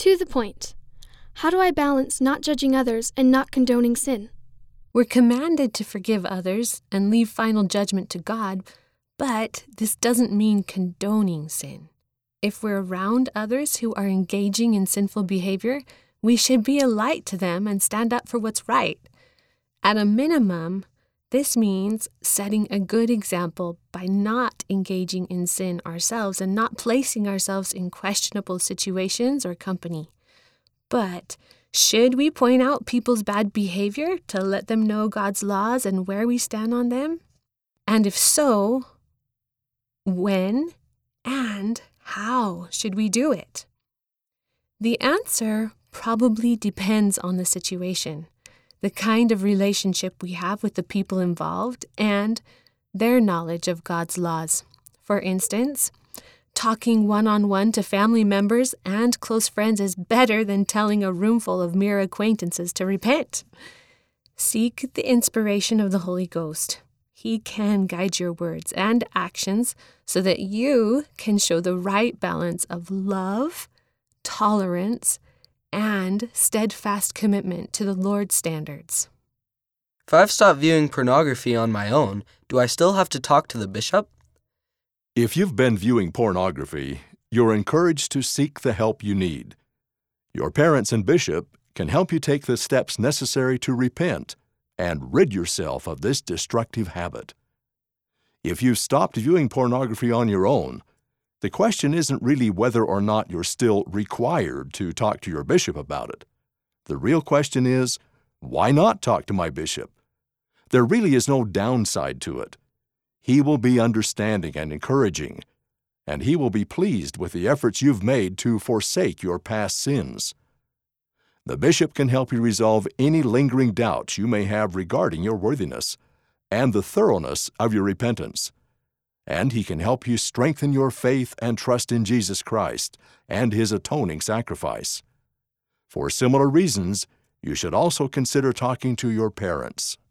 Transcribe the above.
To the point. How do I balance not judging others and not condoning sin? We're commanded to forgive others and leave final judgment to God, but this doesn't mean condoning sin. If we're around others who are engaging in sinful behavior, we should be a light to them and stand up for what's right. At a minimum, this means setting a good example by not engaging in sin ourselves and not placing ourselves in questionable situations or company. But should we point out people's bad behavior to let them know God's laws and where we stand on them? And if so, when and how should we do it? The answer probably depends on the situation, the kind of relationship we have with the people involved, and their knowledge of God's laws. For instance, talking one-on-one to family members and close friends is better than telling a roomful of mere acquaintances to repent. Seek the inspiration of the Holy Ghost. He can guide your words and actions so that you can show the right balance of love, tolerance, and steadfast commitment to the Lord's standards. If I've stopped viewing pornography on my own, do I still have to talk to the bishop? If you've been viewing pornography, you're encouraged to seek the help you need. Your parents and bishop can help you take the steps necessary to repent and rid yourself of this destructive habit. If you've stopped viewing pornography on your own, the question isn't really whether or not you're still required to talk to your bishop about it. The real question is, why not talk to my bishop? There really is no downside to it. He will be understanding and encouraging, and he will be pleased with the efforts you've made to forsake your past sins. The bishop can help you resolve any lingering doubts you may have regarding your worthiness and the thoroughness of your repentance. And he can help you strengthen your faith and trust in Jesus Christ and his atoning sacrifice. For similar reasons, you should also consider talking to your parents.